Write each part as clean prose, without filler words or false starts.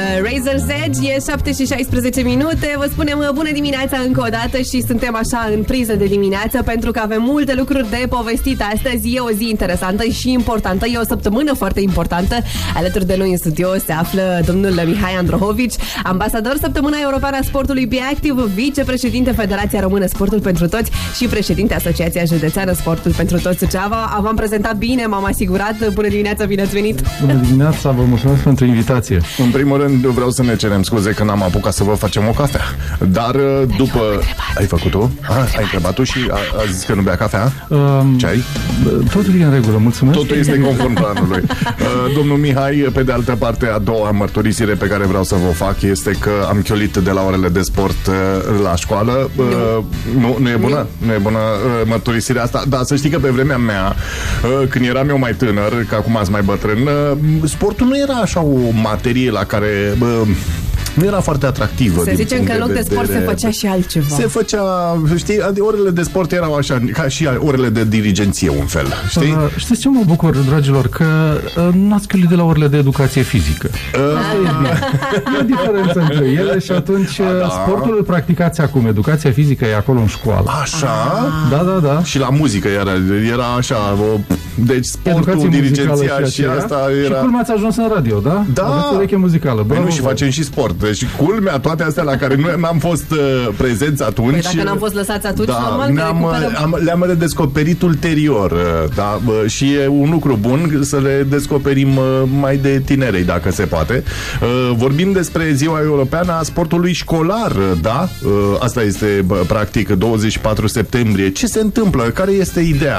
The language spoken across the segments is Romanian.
Razor's Edge, e 7:16 Vă spunem bună dimineața încă o dată și suntem așa în priză de dimineață pentru că avem multe lucruri de povestit astăzi. E o zi interesantă și importantă, e o săptămână foarte importantă. Alături de noi în studio se află domnul Mihai Androhovici, ambasador Săptămâna Europeană a Sportului Be Active, vicepreședinte Federația Română Sportul pentru Toți și președinte Asociația Județeană Sportul pentru Toți Suceava. V-am prezentat bine, m-am asigurat. Bună dimineața, bine ați venit! Bună dimineața, vă mulțumesc pentru invitație. În primul rând vreau să ne cerem scuze că n-am apucat să vă facem o cafea. Dar după... Ai făcut-o? Ai întrebat tu și a zis că nu bea cafea? Ce ai? Totul e în regulă, mulțumesc. Totul este conform planului. Domnul Mihai, pe de altă parte, a doua mărturisire pe care vreau să vă fac este că am chiolit de la orele de sport la școală. Nu e bună? Nu e bună mărturisirea asta? Dar să știi că pe vremea mea, când eram eu mai tânăr, că acum ați mai bătrân, sportul nu era așa o materie la care... nu era foarte atractivă. Să zicem că în loc de sport se făcea și altceva. Se făcea, știi, orele de sport erau așa, ca și orele de dirigenție, un fel, știi? Știți ce mă bucur, dragilor? Că n-ați chiulit de la orele de educație fizică. E o diferență între ele și atunci sportul îl practicați acum, educația fizică e acolo în școală. Așa? Da. Și la muzică era așa, deci sportul, dirigenția și asta era... Și culmea ați ajuns în radio, da? Da. Aveți o ureche muzicală. Bravo, și facem și sport. Deci culmea, toate astea la care noi n-am fost prezenți atunci. Păi dacă n-am fost lăsați atunci, normal că le-am redescoperit ulterior. Da? Și e un lucru bun să le descoperim mai de tinerei, dacă se poate. Vorbim despre Ziua Europeană a Sportului Școlar, da? Asta este, practic, 24 septembrie. Ce se întâmplă? Care este ideea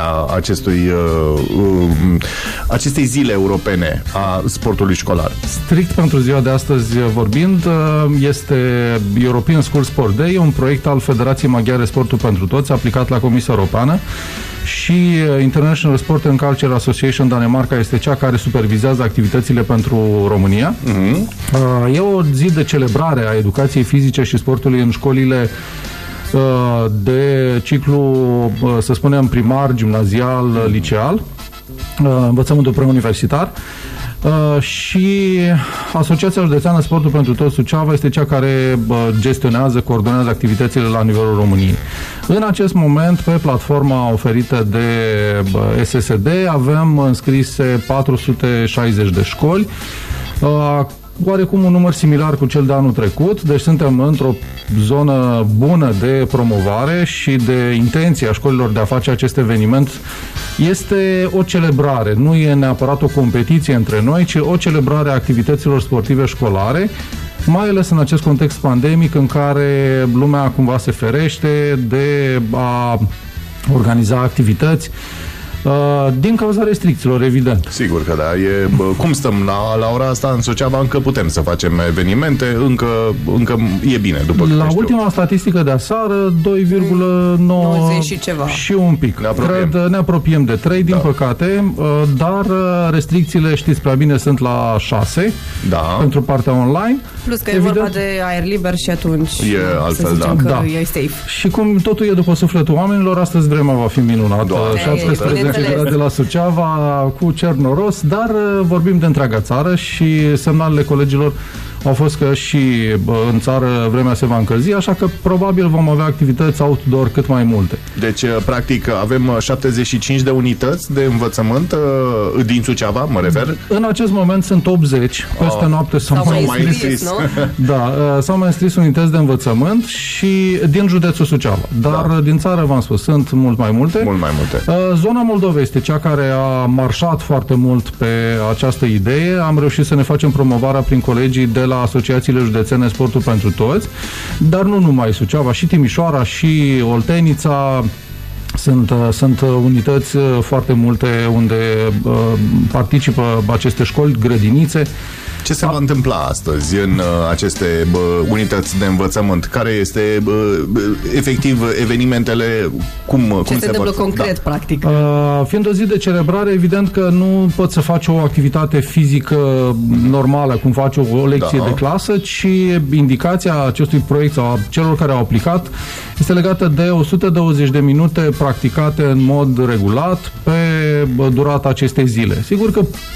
acestei zile europene a sportului școlar? Strict pentru ziua de astăzi vorbind, este European School Sport Day, un proiect al Federației Maghiare Sportul pentru Toți, aplicat la Comisia Europeană, și International Sport and Culture Association Danemarca este cea care supervizează activitățile pentru România. E o zi de celebrare a educației fizice și sportului în școlile de ciclu, să spunem, primar, gimnazial, liceal, învățământul preuniversitar. Și Asociația Județeană Sportul pentru Toți Suceava este cea care gestionează, coordonează activitățile la nivelul României. În acest moment, pe platforma oferită de SSD, avem înscrise 460 de școli, oarecum un număr similar cu cel de anul trecut, deci suntem într-o zonă bună de promovare și de intenție a școlilor de a face acest eveniment. Este o celebrare, nu e neapărat o competiție între noi, ci o celebrare a activităților sportive școlare, mai ales în acest context pandemic în care lumea cumva se ferește de a organiza activități din cauza restricțiilor, evident. Sigur că da. Cum stăm la ora asta în Suceava? Încă putem să facem evenimente, încă e bine, după câte știu. Ultima statistică de aseară, 2,9 și ceva. Și un pic. Ne apropiem de 3, din păcate, dar restricțiile, știți prea bine, sunt la 6 pentru partea online. Plus că e vorba de aer liber și atunci e altfel, că e safe. Și cum totul e după sufletul oamenilor, astăzi vremea va fi minunată. 17 grade la Suceava, cu cer noros, dar vorbim de întreaga țară și semnalele colegilor au fost că și în țară vremea se va încălzi, așa că probabil vom avea activități outdoor cât mai multe. Deci, practic, avem 75 de unități de învățământ din Suceava, mă refer. În acest moment sunt 80. Peste noapte s-au mai înscris, nu? Da, s-au mai înscris unități de învățământ și din județul Suceava. Dar din țară, v-am spus, sunt mult mai multe. Mult mai multe. Zona Moldovei este cea care a marșat foarte mult pe această idee. Am reușit să ne facem promovarea prin colegii de la Asociațiile Județene Sportul pentru Toți, dar nu numai Suceava, și Timișoara, și Oltenița. Sunt unități foarte multe unde participă aceste școli, grădinițe. Ce se va întâmpla astăzi în aceste unități de învățământ? Care este efectiv evenimentele? Cum se întâmplă concret, practic? Fiind o zi de celebrare, evident că nu poți să faci o activitate fizică normală, cum faci o lecție de clasă, ci indicația acestui proiect sau a celor care au aplicat este legată de 120 de minute practicate în mod regulat pe durata acestei zile. Sigur că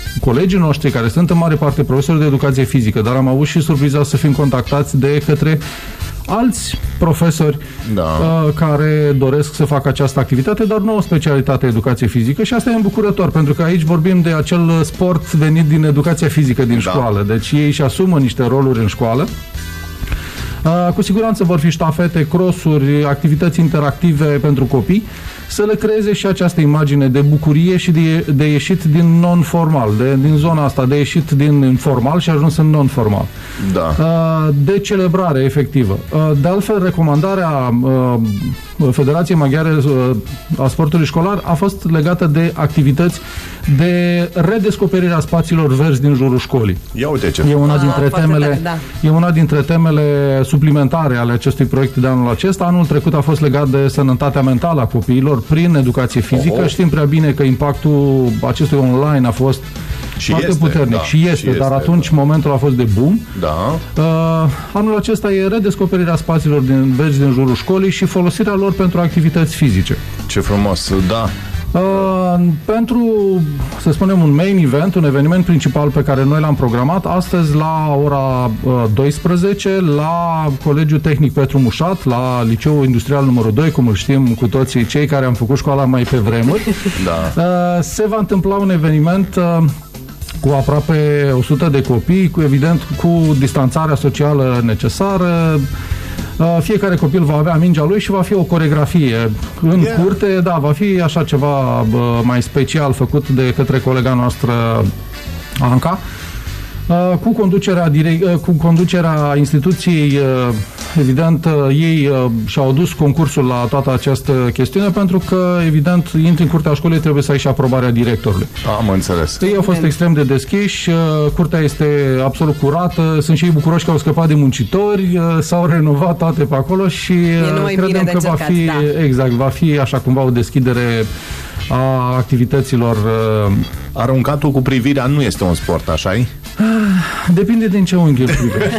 colegii noștri, care sunt în mare parte profesori de educație fizică, dar am avut și surpriza să fim contactați de către alți profesori care doresc să facă această activitate, dar nu o specialitate educație fizică, și asta e îmbucurător, pentru că aici vorbim de acel sport venit din educația fizică din școală. Deci ei își asumă niște roluri în școală. Cu siguranță vor fi ștafete, crossuri, activități interactive pentru copii, să le creeze și această imagine de bucurie și de ieșit din non-formal, din zona asta, de ieșit din informal și ajuns în non-formal. De celebrare efectivă. De altfel, recomandarea Federației Maghiare a Sportului Școlar a fost legată de activități de redescoperire a spațiilor verzi din jurul școlii. Ia uite ce. E una dintre temele suplimentare ale acestui proiect de anul acesta. Anul trecut a fost legat de sănătatea mentală a copiilor prin educație fizică. Știm prea bine că impactul acestui online a fost foarte puternic și este, dar atunci momentul a fost de boom. Anul acesta e redescoperirea spațiilor verzi din jurul școlii și folosirea lor pentru activități fizice. Ce frumos, pentru, să spunem, un main event, un eveniment principal pe care noi l-am programat astăzi la ora 12 la Colegiul Tehnic Petru Mușat, la Liceul Industrial numărul 2, cum îl știm cu toții cei care am făcut școala mai pe vremuri. Se va întâmpla un eveniment cu aproape 100 de copii, cu distanțarea socială necesară. Fiecare copil va avea mingea lui și va fi o coreografie în curte, va fi așa ceva mai special făcut de către colega noastră Anca, cu conducerea instituției. Evident, ei și-au adus concursul la toată această chestiune pentru că, evident, intri în curtea școlii, trebuie să ai și aprobarea directorului. Am înțeles. Ei au fost extrem de deschiși, curtea este absolut curată, sunt și ei bucuroși că au scăpat de muncitori, s-au renovat toate pe acolo și credem că va fi așa cumva o deschidere a activităților. Aruncatul cu privirea nu este un sport, așa-i? Depinde din ce unghi îl privești.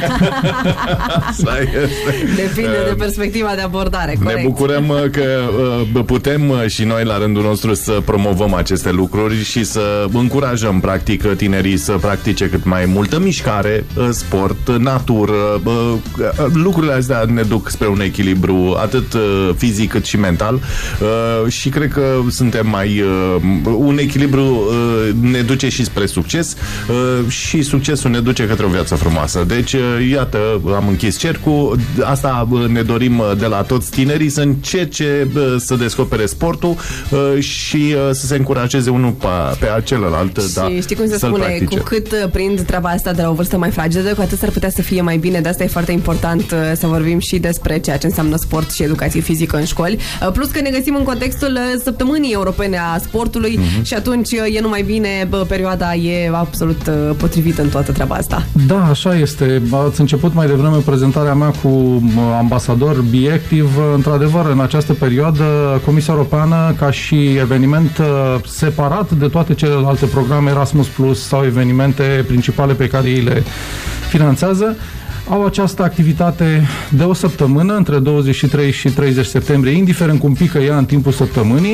Depinde de perspectiva de abordare, corect. Ne bucurăm că putem și noi la rândul nostru să promovăm aceste lucruri și să încurajăm practic tinerii să practice cât mai multă mișcare, sport, natură. Lucrurile astea ne duc spre un echilibru atât fizic cât și mental și cred că suntem un echilibru ne duce și spre succes și succesul ne duce către o viață frumoasă. Deci, iată, am închis cercul. Asta ne dorim de la toți tinerii, să încerce să descopere sportul și să se încurajeze unul pe celălalt. Și știi cum se spune, practice. Cu cât prind treaba asta de la o vârstă mai fragedă, cu atât s-ar putea să fie mai bine. De asta e foarte important să vorbim și despre ceea ce înseamnă sport și educație fizică în școli. Plus că ne găsim în contextul săptămânii europene a sportului și atunci e numai bine, perioada e absolut potrivită în toată treaba asta. Da, așa este. Ați început mai devreme prezentarea mea cu ambasador Be-Active. Într-adevăr, în această perioadă, Comisia Europeană, ca și eveniment separat de toate celelalte programe Erasmus Plus sau evenimente principale pe care ei le finanțează, au această activitate de o săptămână, între 23 și 30 septembrie, indiferent cum pică ea în timpul săptămânii,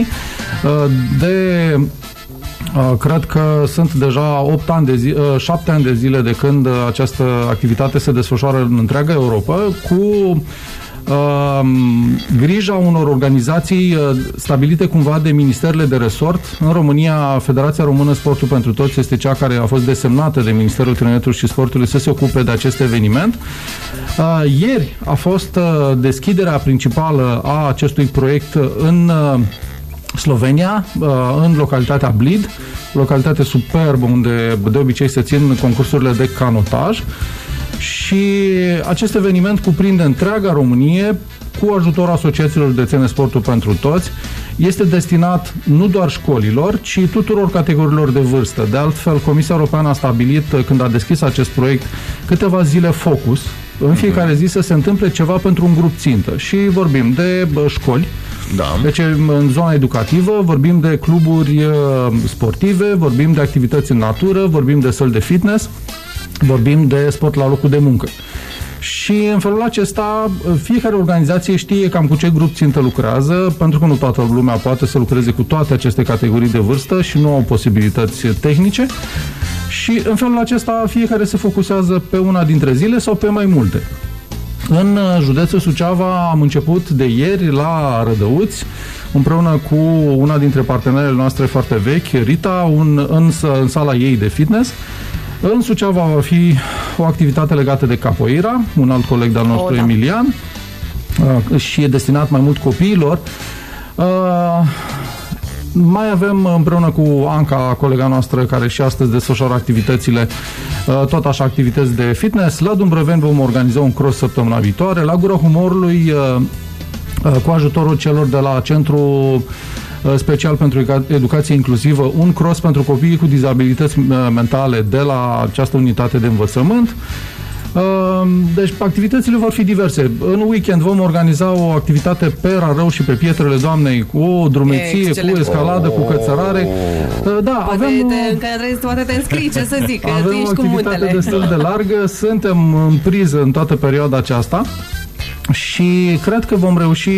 cred că sunt deja 7 ani de zile de când această activitate se desfășoară în întreaga Europa, cu grija unor organizații stabilite cumva de ministerele de resort. În România, Federația Română Sportul pentru Toți este cea care a fost desemnată de Ministerul Tineretului și Sportului să se ocupe de acest eveniment. Ieri a fost deschiderea principală a acestui proiect în Slovenia, în localitatea Blid, localitate superbă unde de obicei se țin concursurile de canotaj, și acest eveniment cuprinde întreaga Românie cu ajutorul asociațiilor județene Sportul pentru Toți. Este destinat nu doar școlilor, ci tuturor categoriilor de vârstă. De altfel, Comisia Europeană a stabilit, când a deschis acest proiect, câteva zile focus. În fiecare zi să se întâmple ceva pentru un grup țintă. Și vorbim de școli, deci în zona educativă, vorbim de cluburi sportive, vorbim de activități în natură, vorbim de săli de fitness, vorbim de sport la locul de muncă. Și în felul acesta fiecare organizație știe cam cu ce grup țintă lucrează, pentru că nu toată lumea poate să lucreze cu toate aceste categorii de vârstă și nu au posibilități tehnice. Și în felul acesta fiecare se focusează pe una dintre zile sau pe mai multe. În județul Suceava am început de ieri la Rădăuți, împreună cu una dintre partenerele noastre foarte vechi, Rita, în sala ei de fitness. În Suceava va fi o activitate legată de capoeira, un alt coleg de-al nostru, Emilian, și e destinat mai mult copiilor. Mai avem împreună cu Anca, colega noastră, care și astăzi desfășoară activitățile, tot așa activități de fitness. La Dumbrăveni vom organiza un cross săptămâna viitoare. La Gura Humorului, cu ajutorul celor de la Centru Special pentru Educație Inclusivă, un cross pentru copiii cu dizabilități mentale de la această unitate de învățământ. Deci activitățile vor fi diverse. În weekend vom organiza o activitate pe Rarău și pe Pietrele Doamnei, cu o drumeție, cu escaladă, cu cățărare. Da, poate te înscrii, ce să zic, că avem tu ești o activitate destul de largă. Suntem în priză în toată perioada aceasta. Și cred că vom reuși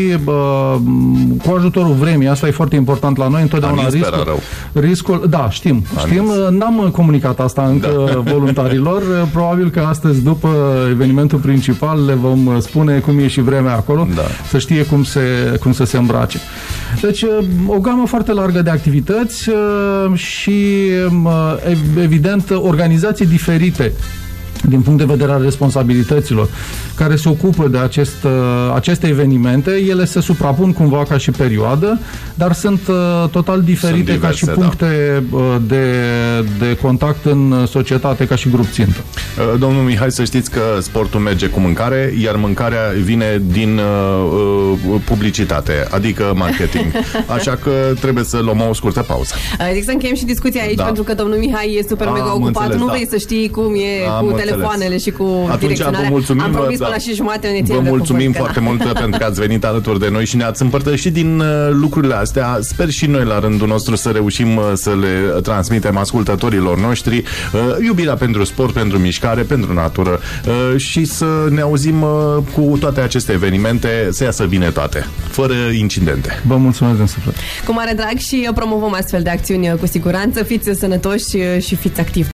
cu ajutorul vremii, asta e foarte important la noi, întotdeauna riscul, da, știm, n-am comunicat asta încă voluntarilor, probabil că astăzi, după evenimentul principal, le vom spune cum e și vremea acolo, să știe cum să se îmbrace. Deci, o gamă foarte largă de activități și, evident, organizații diferite din punct de vedere al responsabilităților, care se ocupă de aceste evenimente. Ele se suprapun cumva ca și perioadă, dar sunt total diferite, diverse, ca și puncte de contact în societate, ca și grup țintă. Domnul Mihai, să știți că sportul merge cu mâncare, iar mâncarea vine din publicitate, adică marketing. Așa că trebuie să luăm o scurtă pauză. Zic să încheiem și discuția aici, pentru că domnul Mihai e super mega ocupat. Înțeles, nu vrei să știi cum e cu telefoanele și cu direcționarea. Am promis până la și jumate. Vă mulțumim foarte mult pentru că ați venit alături de noi și ne-ați împărtășit din lucrurile astea. Sper și noi la rândul nostru să reușim să le transmitem ascultătorilor noștri iubirea pentru sport, pentru mișcare, pentru natură și să ne auzim cu toate aceste evenimente, să iasă bine toate, fără incidente. Vă mulțumesc din suflet. Cu mare drag și promovăm astfel de acțiuni cu siguranță. Fiți sănătoși și fiți activi.